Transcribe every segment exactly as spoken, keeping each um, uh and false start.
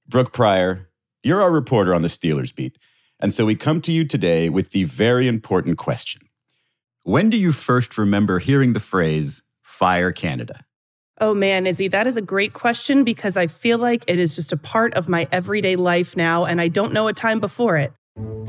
Brooke Pryor, you're our reporter on the Steelers beat. And so we come to you today with the very important question. When do you first remember hearing the phrase, "Fire Canada"? Oh man, Izzy, that is a great question because I feel like it is just a part of my everyday life now, and I don't know a time before it.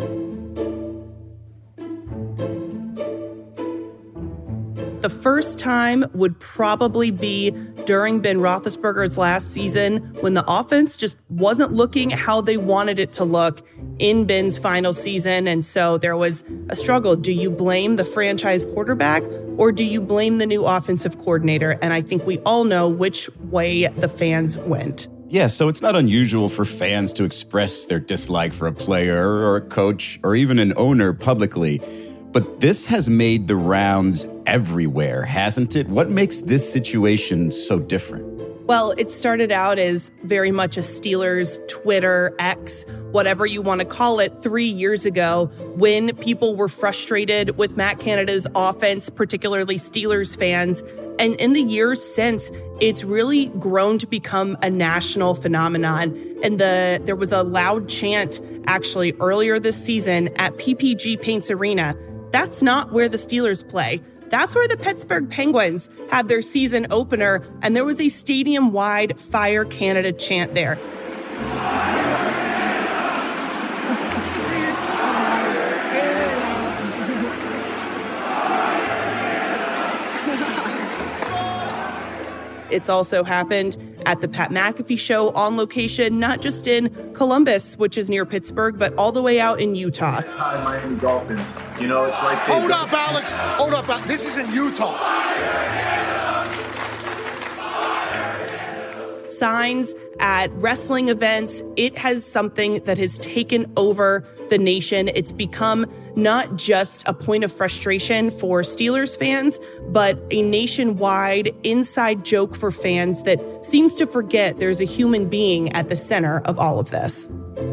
The first time would probably be during Ben Roethlisberger's last season when the offense just wasn't looking how they wanted it to look in Ben's final season. And so there was a struggle. Do you blame the franchise quarterback or do you blame the new offensive coordinator? And I think we all know which way the fans went. Yeah, so it's not unusual for fans to express their dislike for a player or a coach or even an owner publicly. But this has made the rounds everywhere, hasn't it? What makes this situation so different? Well, it started out as very much a Steelers Twitter, X, whatever you want to call it, three years ago when people were frustrated with Matt Canada's offense, particularly Steelers fans. And in the years since, it's really grown to become a national phenomenon. And the there was a loud chant actually earlier this season at P P G Paints Arena. That's not where the Steelers play. That's where the Pittsburgh Penguins had their season opener, and there was a stadium-wide Fire Canada chant there. It's also happened at the Pat McAfee Show on location, not just in Columbus, which is near Pittsburgh, but all the way out in Utah. Hi, Miami Dolphins. You know, it's like... Hold up, Alex. Hold up. This is in Utah. Signs at wrestling events. It has something that has taken over the nation. It's become not just a point of frustration for Steelers fans, but a nationwide inside joke for fans that seems to forget there's a human being at the center of all of this.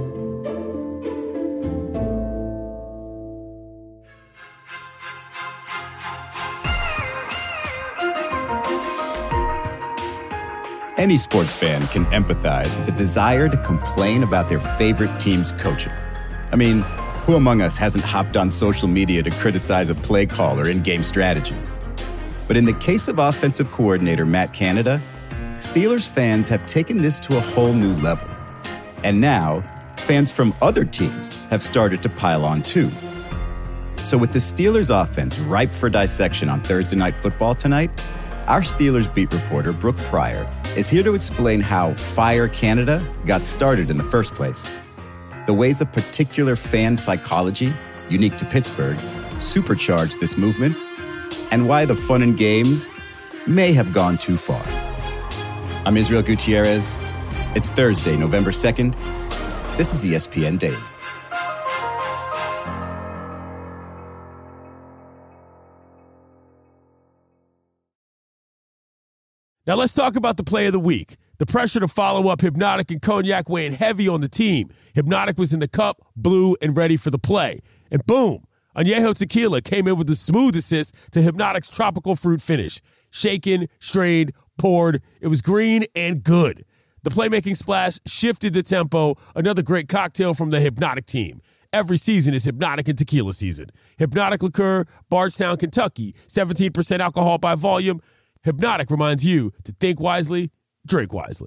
Any sports fan can empathize with the desire to complain about their favorite team's coaching. I mean, who among us hasn't hopped on social media to criticize a play call or in-game strategy? But in the case of offensive coordinator Matt Canada, Steelers fans have taken this to a whole new level. And now, fans from other teams have started to pile on too. So with the Steelers offense ripe for dissection on Thursday Night Football tonight, our Steelers beat reporter, Brooke Pryor, is here to explain how Fire Canada got started in the first place, the ways a particular fan psychology, unique to Pittsburgh, supercharged this movement, and why the fun and games may have gone too far. I'm Israel Gutierrez. It's Thursday, November second. This is E S P N Daily. Now let's talk about the play of the week. The pressure to follow up Hypnotic and Cognac weighing heavy on the team. Hypnotic was in the cup, blue, and ready for the play. And boom, Añejo Tequila came in with the smooth assist to Hypnotic's tropical fruit finish. Shaken, strained, poured. It was green and good. The playmaking splash shifted the tempo. Another great cocktail from the Hypnotic team. Every season is Hypnotic and Tequila season. Hypnotic Liqueur, Bardstown, Kentucky. seventeen percent alcohol by volume. Hypnotic reminds you to think wisely, drink wisely.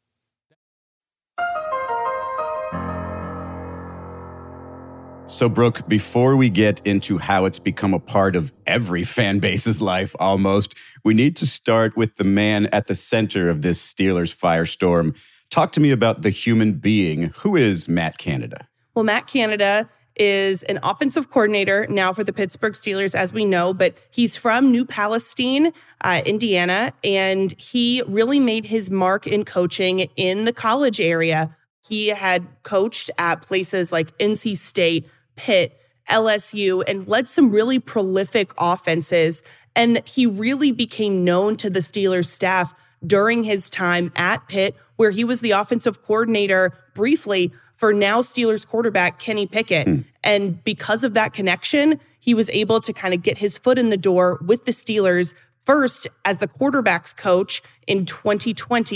So, Brooke, before we get into how it's become a part of every fan base's life almost, we need to start with the man at the center of this Steelers firestorm. Talk to me about the human being. Who is Matt Canada? Well, Matt Canada is an offensive coordinator now for the Pittsburgh Steelers, as we know, but he's from New Palestine, uh, Indiana, and he really made his mark in coaching in the college area. He had coached at places like N C State, Pitt, L S U, and led some really prolific offenses. And he really became known to the Steelers staff during his time at Pitt, where he was the offensive coordinator briefly for now Steelers quarterback Kenny Pickett. Mm. And because of that connection, he was able to kind of get his foot in the door with the Steelers, first as the quarterback's coach in twenty twenty,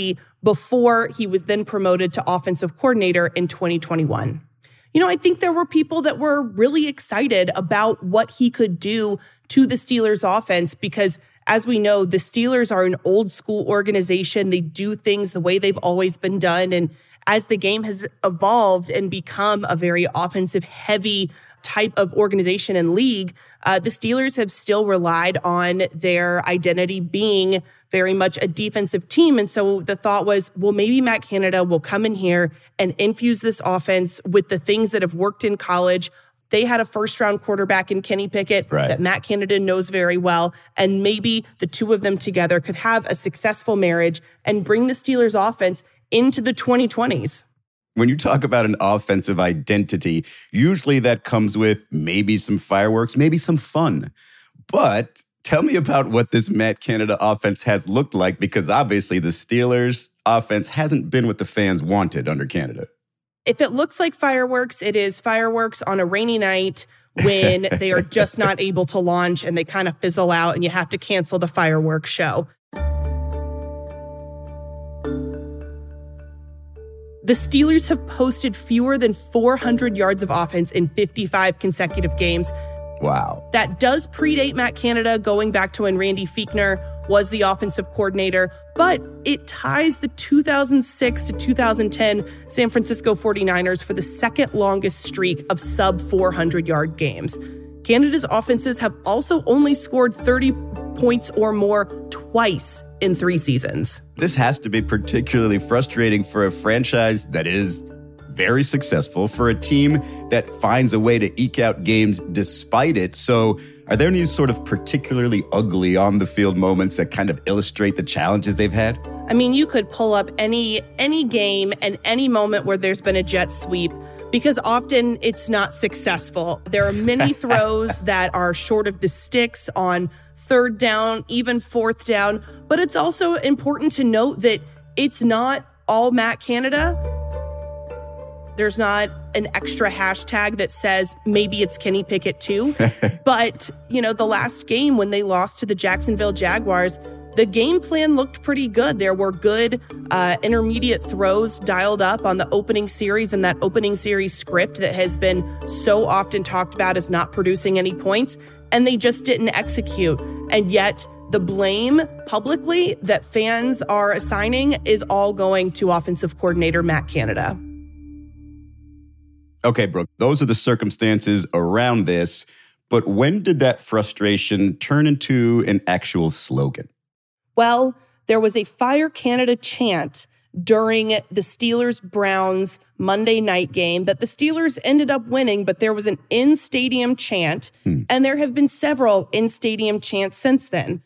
before he was then promoted to offensive coordinator in twenty twenty-one. You know, I think there were people that were really excited about what he could do to the Steelers offense because, as we know, the Steelers are an old school organization. They do things the way they've always been done. And as the game has evolved and become a very offensive heavy type of organization and league, uh, the Steelers have still relied on their identity being very much a defensive team. And so the thought was, well, maybe Matt Canada will come in here and infuse this offense with the things that have worked in college. They had a first-round quarterback in Kenny Pickett right. that Matt Canada knows very well, and maybe the two of them together could have a successful marriage and bring the Steelers offense into the twenty twenties. When you talk about an offensive identity, usually that comes with maybe some fireworks, maybe some fun. But tell me about what this Matt Canada offense has looked like, because obviously the Steelers offense hasn't been what the fans wanted under Canada. If it looks like fireworks, it is fireworks on a rainy night when they are just not able to launch and they kind of fizzle out and you have to cancel the fireworks show. The Steelers have posted fewer than four hundred yards of offense in fifty-five consecutive games. Wow. That does predate Matt Canada, going back to when Randy Fichtner was the offensive coordinator, but it ties the two thousand six to two thousand ten San Francisco forty-niners for the second longest streak of sub four hundred yard games. Canada's offenses have also only scored thirty points or more twice in three seasons. This has to be particularly frustrating for a franchise that is very successful, for a team that finds a way to eke out games despite it. So are there any sort of particularly ugly on-the-field moments that kind of illustrate the challenges they've had? I mean, you could pull up any any game and any moment where there's been a jet sweep, because often it's not successful. There are many throws that are short of the sticks on third down, even fourth down. But it's also important to note that it's not all Matt Canada. There's not an extra hashtag that says maybe it's Kenny Pickett too. But, you know, the last game when they lost to the Jacksonville Jaguars, the game plan looked pretty good. There were good uh, intermediate throws dialed up on the opening series, and that opening series script that has been so often talked about as not producing any points, and they just didn't execute. And yet the blame publicly that fans are assigning is all going to offensive coordinator Matt Canada. Okay, Brooke, those are the circumstances around this. But when did that frustration turn into an actual slogan? Well, there was a Fire Canada chant during the Steelers-Browns Monday night game that the Steelers ended up winning, but there was an in-stadium chant, hmm. and there have been several in-stadium chants since then.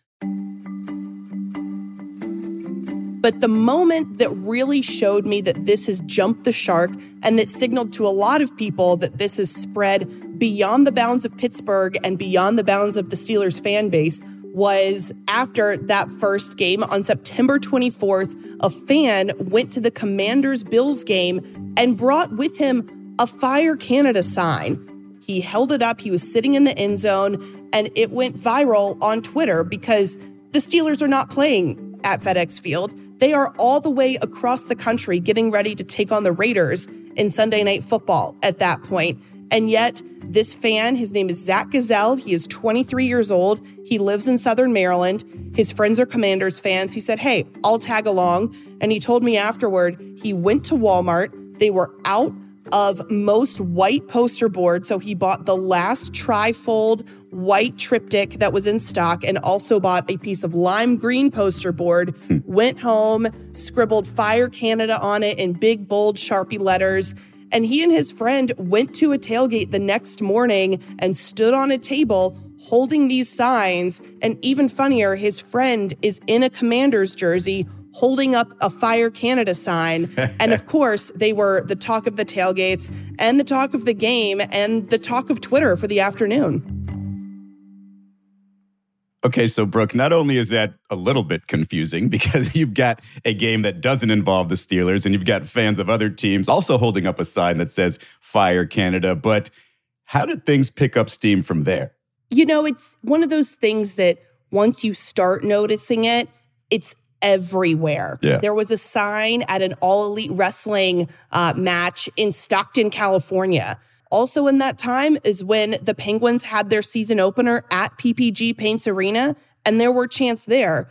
But the moment that really showed me that this has jumped the shark and that signaled to a lot of people that this has spread beyond the bounds of Pittsburgh and beyond the bounds of the Steelers fan base was after that first game on September twenty-fourth, a fan went to the Commanders-Bills game and brought with him a Fire Canada sign. He held it up. He was sitting in the end zone, and it went viral on Twitter because the Steelers are not playing at FedEx Field. They are all the way across the country getting ready to take on the Raiders in Sunday Night Football at that point. And yet, this fan, his name is Zach Gazelle. He is twenty-three years old. He lives in Southern Maryland. His friends are Commanders fans. He said, hey, I'll tag along. And he told me afterward, he went to Walmart. They were out of most white poster board. So he bought the last tri-fold white triptych that was in stock and also bought a piece of lime green poster board, went home, scribbled Fire Canada on it in big, bold Sharpie letters. And he and his friend went to a tailgate the next morning and stood on a table holding these signs. And even funnier, his friend is in a Commanders jersey holding up a Fire Canada sign. And of course, they were the talk of the tailgates and the talk of the game and the talk of Twitter for the afternoon. Okay, so Brooke, not only is that a little bit confusing because you've got a game that doesn't involve the Steelers and you've got fans of other teams also holding up a sign that says Fire Canada, but how did things pick up steam from there? You know, it's one of those things that once you start noticing it, it's everywhere. Yeah. There was a sign at an All Elite Wrestling uh, match in Stockton, California. Also in that time is when the Penguins had their season opener at P P G Paints Arena, and there were chants there.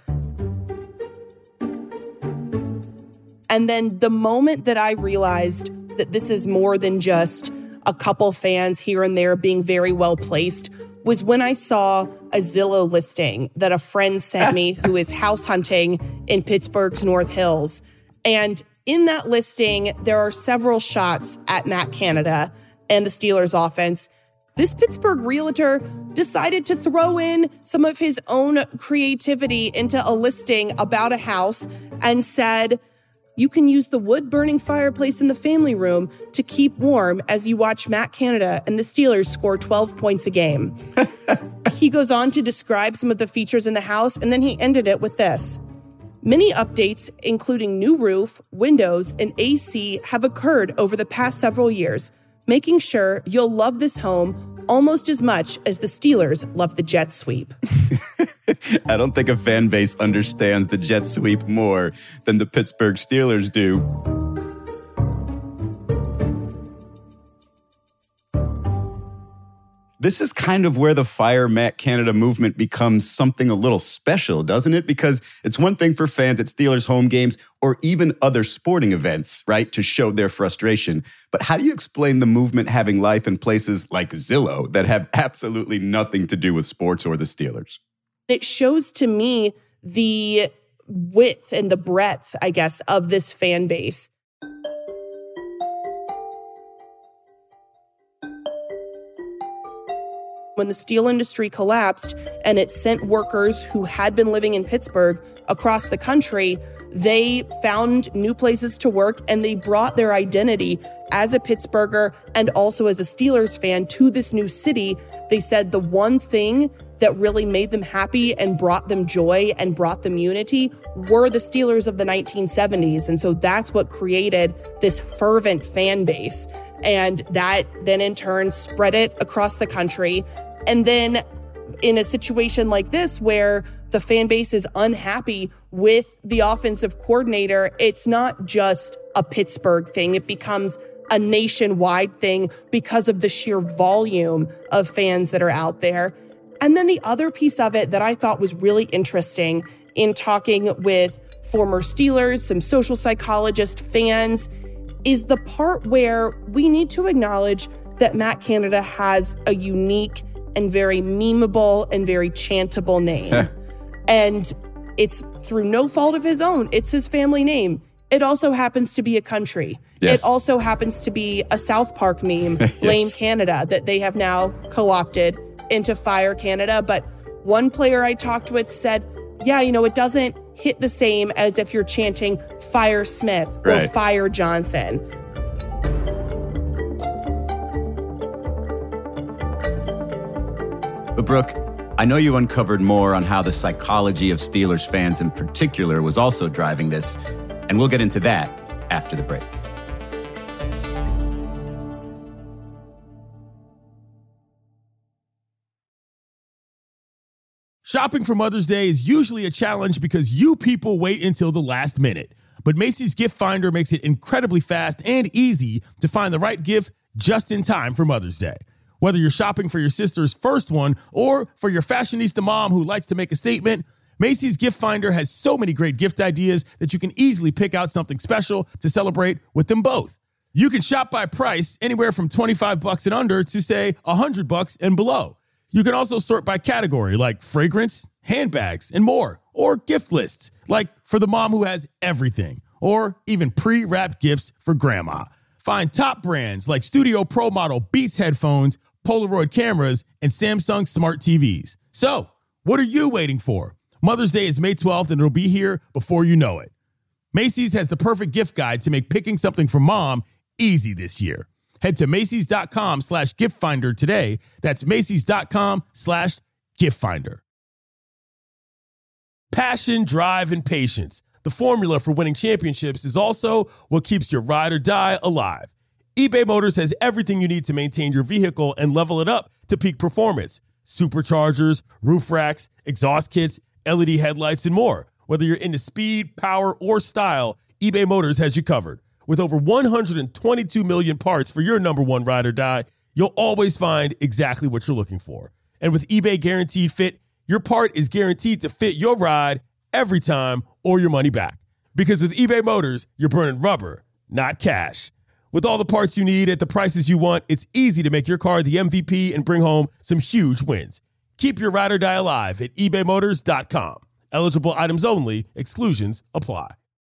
And then the moment that I realized that this is more than just a couple fans here and there being very well placed was when I saw a Zillow listing that a friend sent me who is house hunting in Pittsburgh's North Hills. And in that listing, there are several shots at Matt Canada and the Steelers offense. This Pittsburgh realtor decided to throw in some of his own creativity into a listing about a house and said, you can use the wood-burning fireplace in the family room to keep warm as you watch Matt Canada and the Steelers score twelve points a game. He goes on to describe some of the features in the house, and then he ended it with this. Many updates, including new roof, windows, and A C, have occurred over the past several years, making sure you'll love this home almost as much as the Steelers love the jet sweep. I don't think a fan base understands the jet sweep more than the Pittsburgh Steelers do. This is kind of where the Fire Matt Canada movement becomes something a little special, doesn't it? Because it's one thing for fans at Steelers home games or even other sporting events, right, to show their frustration. But how do you explain the movement having life in places like Zillow that have absolutely nothing to do with sports or the Steelers? It shows to me the width and the breadth, I guess, of this fan base. When the steel industry collapsed and it sent workers who had been living in Pittsburgh across the country, they found new places to work and they brought their identity as a Pittsburgher and also as a Steelers fan to this new city. They said the one thing that really made them happy and brought them joy and brought them unity were the Steelers of the nineteen seventies. And so that's what created this fervent fan base. And that then in turn spread it across the country. And then in a situation like this where the fan base is unhappy with the offensive coordinator, it's not just a Pittsburgh thing. It becomes a nationwide thing because of the sheer volume of fans that are out there. And then the other piece of it that I thought was really interesting in talking with former Steelers, some social psychologists, fans, is the part where we need to acknowledge that Matt Canada has a unique and very memeable and very chantable name. And it's through no fault of his own. It's his family name. It also happens to be a country. Yes. It also happens to be a South Park meme, yes. Blame Canada, that they have now co-opted into Fire Canada. But one player I talked with said, yeah, you know, it doesn't hit the same as if you're chanting Fire Smith or right. Fire Johnson. But Brooke, I know you uncovered more on how the psychology of Steelers fans in particular was also driving this, and we'll get into that after the break. Shopping for Mother's Day is usually a challenge because you people wait until the last minute. But Macy's Gift Finder makes it incredibly fast and easy to find the right gift just in time for Mother's Day. Whether you're shopping for your sister's first one or for your fashionista mom who likes to make a statement, Macy's Gift Finder has so many great gift ideas that you can easily pick out something special to celebrate with them both. You can shop by price anywhere from twenty-five bucks and under to, say, one hundred bucks and below. You can also sort by category like fragrance, handbags, and more, or gift lists like for the mom who has everything, or even pre-wrapped gifts for grandma. Find top brands like Studio Pro Model Beats headphones, Polaroid cameras, and Samsung smart T Vs. So, what are you waiting for? Mother's Day is May twelfth, and it'll be here before you know it. Macy's has the perfect gift guide to make picking something for mom easy this year. Head to Macy's.com slash gift finder today. That's Macy's.com slash gift finder. Passion, drive, and patience. The formula for winning championships is also what keeps your ride or die alive. eBay Motors has everything you need to maintain your vehicle and level it up to peak performance. Superchargers, roof racks, exhaust kits, L E D headlights, and more. Whether you're into speed, power, or style, eBay Motors has you covered. With over one hundred twenty-two million parts for your number one ride or die, you'll always find exactly what you're looking for. And with eBay Guaranteed Fit, your part is guaranteed to fit your ride every time or your money back. Because with eBay Motors, you're burning rubber, not cash. With all the parts you need at the prices you want, it's easy to make your car the M V P and bring home some huge wins. Keep your ride or die alive at ebay motors dot com. Eligible items only. Exclusions apply.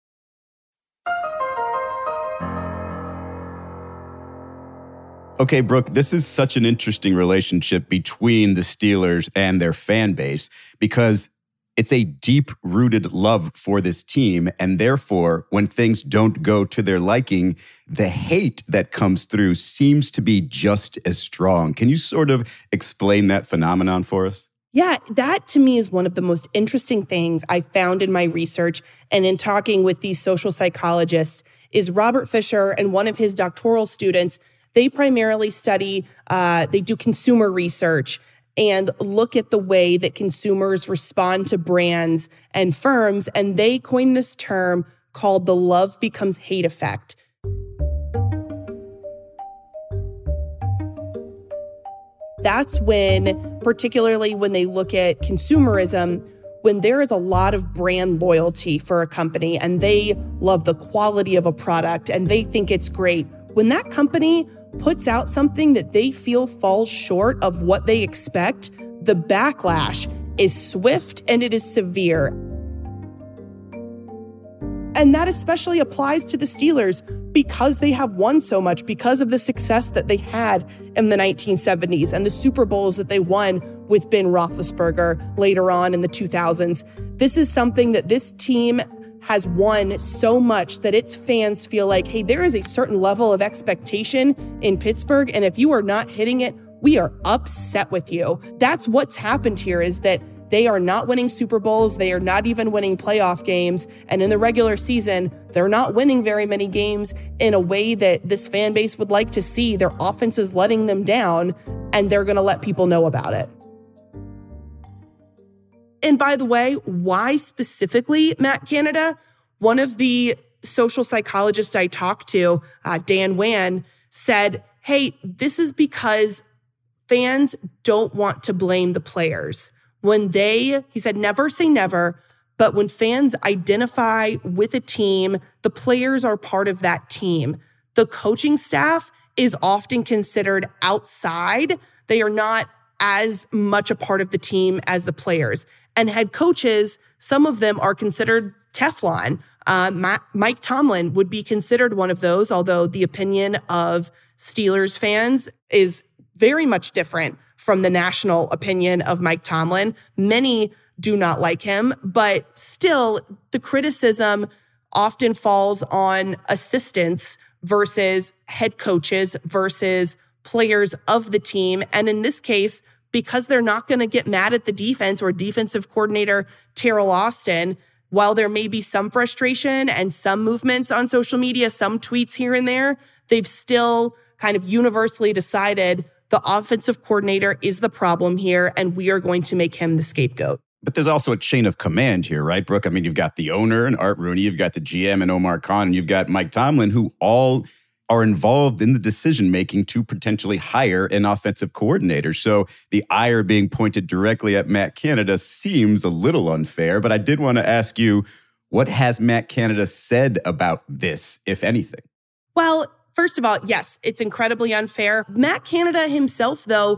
Okay, Brooke, this is such an interesting relationship between the Steelers and their fan base because it's a deep-rooted love for this team, and therefore, when things don't go to their liking, the hate that comes through seems to be just as strong. Can you sort of explain that phenomenon for us? Yeah, that to me is one of the most interesting things I found in my research and in talking with these social psychologists is Robert Fisher and one of his doctoral students. They primarily study, uh, they do consumer research and look at the way that consumers respond to brands and firms. And they coined this term called the love becomes hate effect. That's when, particularly when they look at consumerism, when there is a lot of brand loyalty for a company and they love the quality of a product and they think it's great, when that company puts out something that they feel falls short of what they expect, the backlash is swift and it is severe. And that especially applies to the Steelers because they have won so much, because of the success that they had in the nineteen seventies and the Super Bowls that they won with Ben Roethlisberger later on in the two thousands. This is something that this team has won so much that its fans feel like, hey, there is a certain level of expectation in Pittsburgh, and if you are not hitting it, we are upset with you. That's what's happened here, is that they are not winning Super Bowls. They are not even winning playoff games. And in the regular season, they're not winning very many games in a way that this fan base would like to see. Their offense is letting them down, and they're going to let people know about it. And by the way, why specifically Matt Canada? One of the social psychologists I talked to, uh, Dan Wan, said, hey, this is because fans don't want to blame the players. When they, he said, never say never, but when fans identify with a team, the players are part of that team. The coaching staff is often considered outside. They are not as much a part of the team as the players. And head coaches, some of them are considered Teflon. Uh, Ma- Mike Tomlin would be considered one of those, although the opinion of Steelers fans is very much different from the national opinion of Mike Tomlin. Many do not like him, but still the criticism often falls on assistants versus head coaches versus players of the team. And in this case, because they're not going to get mad at the defense or defensive coordinator Teryl Austin, while there may be some frustration and some movements on social media, some tweets here and there, they've still kind of universally decided the offensive coordinator is the problem here, and we are going to make him the scapegoat. But there's also a chain of command here, right, Brooke? I mean, you've got the owner and Art Rooney, you've got the G M and Omar Khan, and you've got Mike Tomlin, who all are involved in the decision-making to potentially hire an offensive coordinator. So the ire being pointed directly at Matt Canada seems a little unfair, but I did want to ask you, what has Matt Canada said about this, if anything? Well, first of all, yes, it's incredibly unfair. Matt Canada himself, though,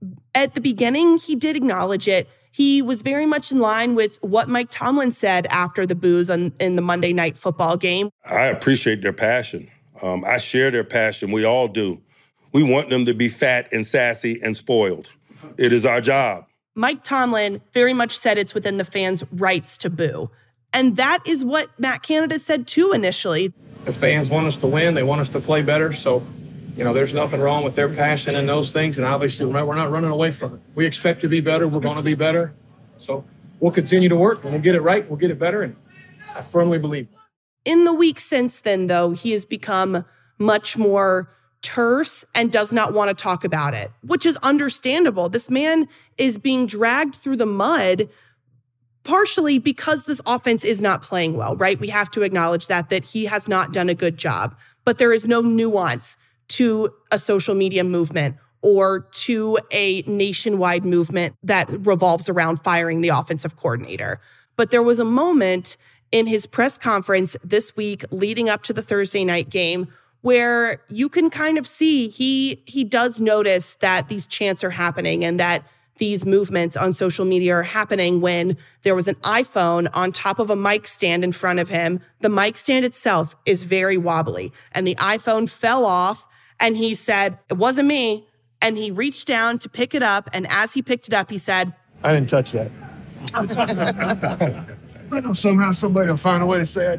at the beginning, he did acknowledge it. He was very much in line with what Mike Tomlin said after the boos on, in the Monday Night Football game. I appreciate their passion. Um, I share their passion. We all do. We want them to be fat and sassy and spoiled. It is our job. Mike Tomlin very much said it's within the fans' rights to boo. And that is what Matt Canada said too initially. The fans want us to win. They want us to play better. So, you know, there's nothing wrong with their passion and those things. And obviously, we're not running away from it. We expect to be better. We're going to be better. So we'll continue to work and we'll get it right. We'll get it better. And I firmly believe. In the week since then, though, he has become much more terse and does not want to talk about it, which is understandable. This man is being dragged through the mud partially because this offense is not playing well, right? We have to acknowledge that, that he has not done a good job. But there is no nuance to a social media movement or to a nationwide movement that revolves around firing the offensive coordinator. But there was a moment in his press conference this week leading up to the Thursday night game where you can kind of see he he does notice that these chants are happening and that these movements on social media are happening when there was an iPhone on top of a mic stand in front of him. The mic stand itself is very wobbly, and the iPhone fell off, and he said, "It wasn't me." And he reached down to pick it up, and as he picked it up, he said, I didn't touch that. I know somehow somebody will find a way to say I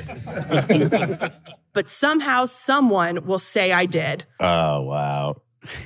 did. but somehow someone will say I did. Oh, wow.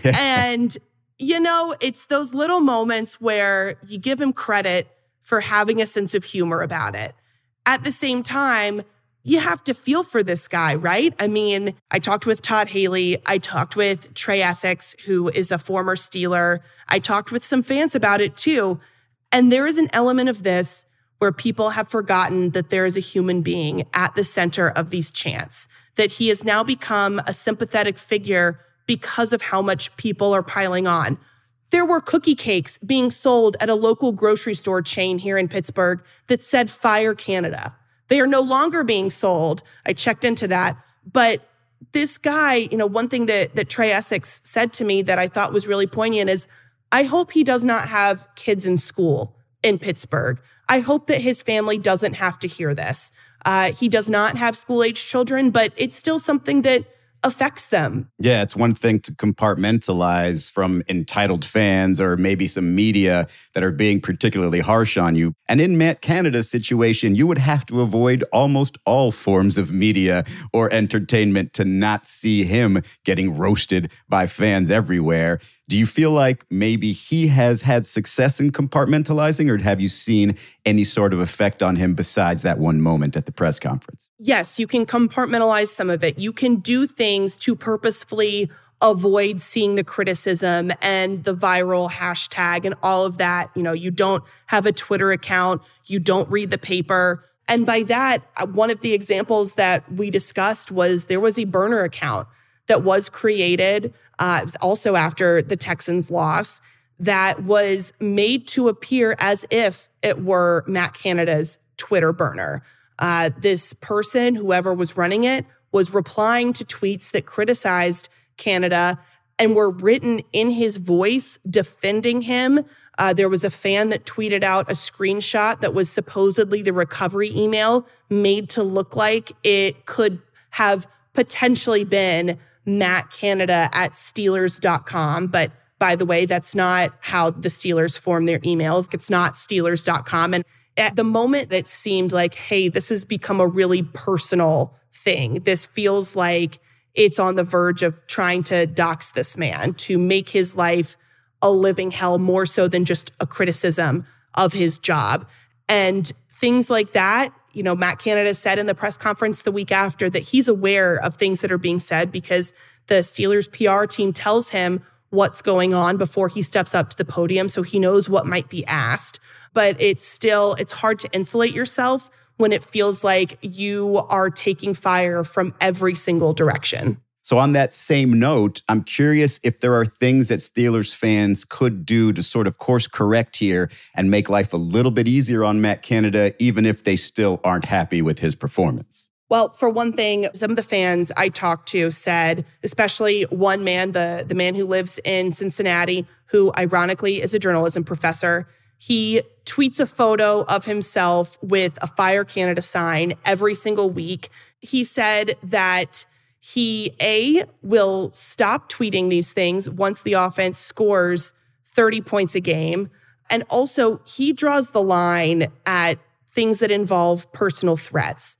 And, you know, it's those little moments where you give him credit for having a sense of humor about it. At the same time, you have to feel for this guy, right? I mean, I talked with Todd Haley. I talked with Trey Essex, who is a former Steeler. I talked with some fans about it too. And there is an element of this where people have forgotten that there is a human being at the center of these chants, that he has now become a sympathetic figure because of how much people are piling on. There were cookie cakes being sold at a local grocery store chain here in Pittsburgh that said Fire Canada. They are no longer being sold. I checked into that. But this guy, you know, one thing that, that Trey Essex said to me that I thought was really poignant is, I hope he does not have kids in school in Pittsburgh. I hope that his family doesn't have to hear this. Uh, he does not have school-age children, but it's still something that affects them. Yeah, it's one thing to compartmentalize from entitled fans or maybe some media that are being particularly harsh on you. And in Matt Canada's situation, you would have to avoid almost all forms of media or entertainment to not see him getting roasted by fans everywhere. Do you feel like maybe he has had success in compartmentalizing, or have you seen any sort of effect on him besides that one moment at the press conference? Yes, you can compartmentalize some of it. You can do things to purposefully avoid seeing the criticism and the viral hashtag and all of that. You know, you don't have a Twitter account, you don't read the paper. And by that, one of the examples that we discussed was there was a burner account that was created, uh, it was also after the Texans' loss, that was made to appear as if it were Matt Canada's Twitter burner. Uh, this person, whoever was running it, was replying to tweets that criticized Canada and were written in his voice defending him. Uh, there was a fan that tweeted out a screenshot that was supposedly the recovery email made to look like it could have potentially been Matt Canada at Steelers dot com. But by the way, that's not how the Steelers form their emails. It's not Steelers dot com. And at the moment, it seemed like, hey, this has become a really personal thing. This feels like it's on the verge of trying to dox this man, to make his life a living hell more so than just a criticism of his job. And things like that, you know, Matt Canada said in the press conference the week after that he's aware of things that are being said because the Steelers P R team tells him what's going on before he steps up to the podium, so he knows what might be asked. But it's still, it's hard to insulate yourself when it feels like you are taking fire from every single direction. So on that same note, I'm curious if there are things that Steelers fans could do to sort of course correct here and make life a little bit easier on Matt Canada, even if they still aren't happy with his performance. Well, for one thing, some of the fans I talked to said, especially one man, the, the man who lives in Cincinnati, who ironically is a journalism professor, he tweets a photo of himself with a Fire Canada sign every single week. He said that he, A, will stop tweeting these things once the offense scores thirty points a game. And also, he draws the line at things that involve personal threats.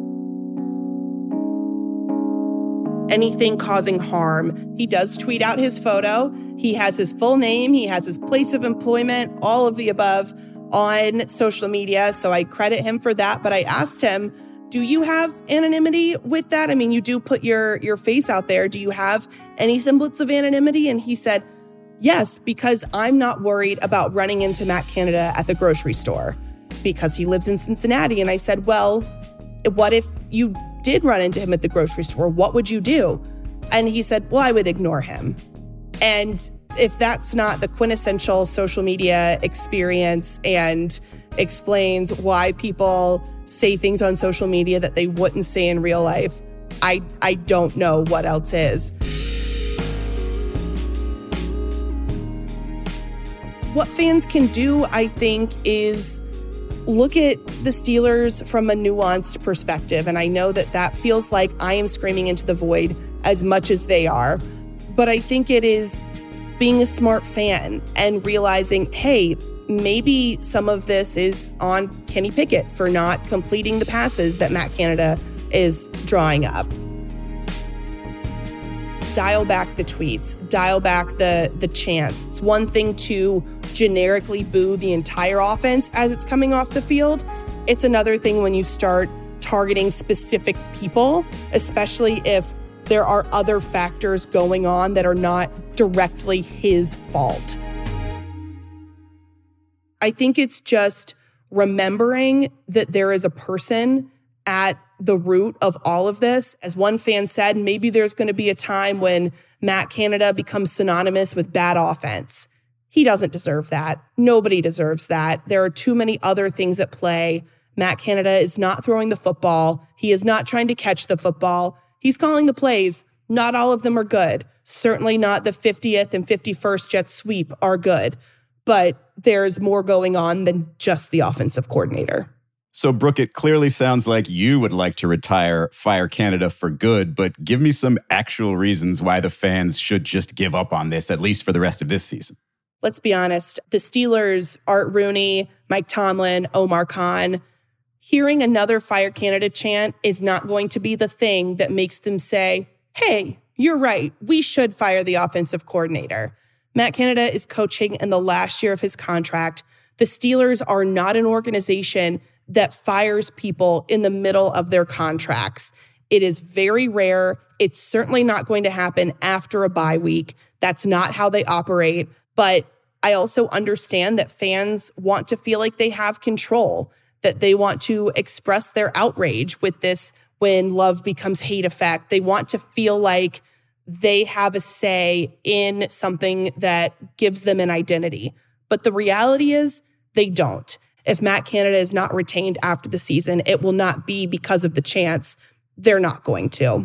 Anything causing harm. He does tweet out his photo. He has his full name. He has his place of employment, all of the above on social media. So I credit him for that. But I asked him, do you have anonymity with that? I mean, you do put your, your face out there. Do you have any semblance of anonymity? And he said, yes, because I'm not worried about running into Matt Canada at the grocery store. because he lives in Cincinnati. And I said, well, what if you did run into him at the grocery store? What would you do? And he said, well, I would ignore him. And if that's not the quintessential social media experience and explains why people say things on social media that they wouldn't say in real life, I, I don't know what else is. What fans can do, I think, is look at the Steelers from a nuanced perspective. And I know that that feels like I am screaming into the void as much as they are. But I think it is being a smart fan and realizing, hey, maybe some of this is on Kenny Pickett for not completing the passes that Matt Canada is drawing up. Dial back the tweets, dial back the, the chants. It's one thing to generically boo the entire offense as it's coming off the field. It's another thing when you start targeting specific people, especially if there are other factors going on that are not directly his fault. I think it's just remembering that there is a person at the root of all of this. As one fan said, maybe there's going to be a time when Matt Canada becomes synonymous with bad offense. He doesn't deserve that. Nobody deserves that. There are too many other things at play. Matt Canada is not throwing the football. He is not trying to catch the football. He's calling the plays. Not all of them are good. Certainly not the fiftieth and fifty-first jet sweep are good. But there's more going on than just the offensive coordinator. So, Brooke, it clearly sounds like you would like to retire Fire Canada for good, but give me some actual reasons why the fans should just give up on this, at least for the rest of this season. Let's be honest. The Steelers, Art Rooney, Mike Tomlin, Omar Khan, hearing another Fire Canada chant is not going to be the thing that makes them say, hey, you're right, we should fire the offensive coordinator. Matt Canada is coaching in the last year of his contract. The Steelers are not an organization that fires people in the middle of their contracts. It is very rare. It's certainly not going to happen after a bye week. That's not how they operate. But I also understand that fans want to feel like they have control, that they want to express their outrage with this when love becomes hate effect. They want to feel like they have a say in something that gives them an identity. But the reality is they don't. If Matt Canada is not retained after the season, it will not be because of the chance. They're not going to.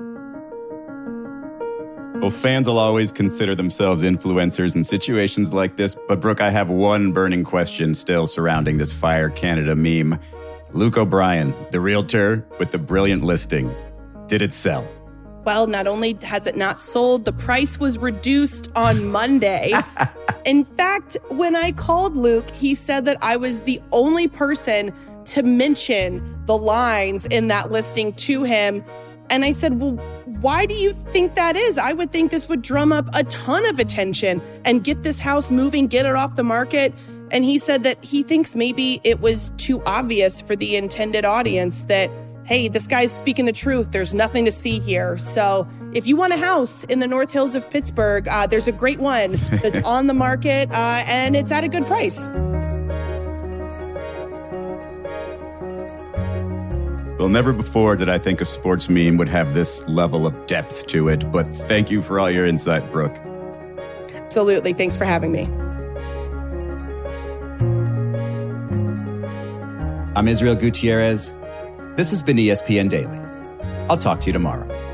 Well, fans will always consider themselves influencers in situations like this. But, Brooke, I have one burning question still surrounding this Fire Canada meme. Luke O'Brien, the realtor with the brilliant listing. Did it sell? Well, not only has it not sold, the price was reduced on Monday. In fact, when I called Luke, he said that I was the only person to mention the lines in that listing to him. And I said, well, why do you think that is? I would think this would drum up a ton of attention and get this house moving, get it off the market. And he said that he thinks maybe it was too obvious for the intended audience that, hey, this guy's speaking the truth. There's nothing to see here. So if you want a house in the North Hills of Pittsburgh, uh, there's a great one that's on the market uh, and it's at a good price. Well, never before did I think a sports meme would have this level of depth to it. But thank you for all your insight, Brooke. Absolutely. Thanks for having me. I'm Israel Gutierrez. This has been E S P N Daily. I'll talk to you tomorrow.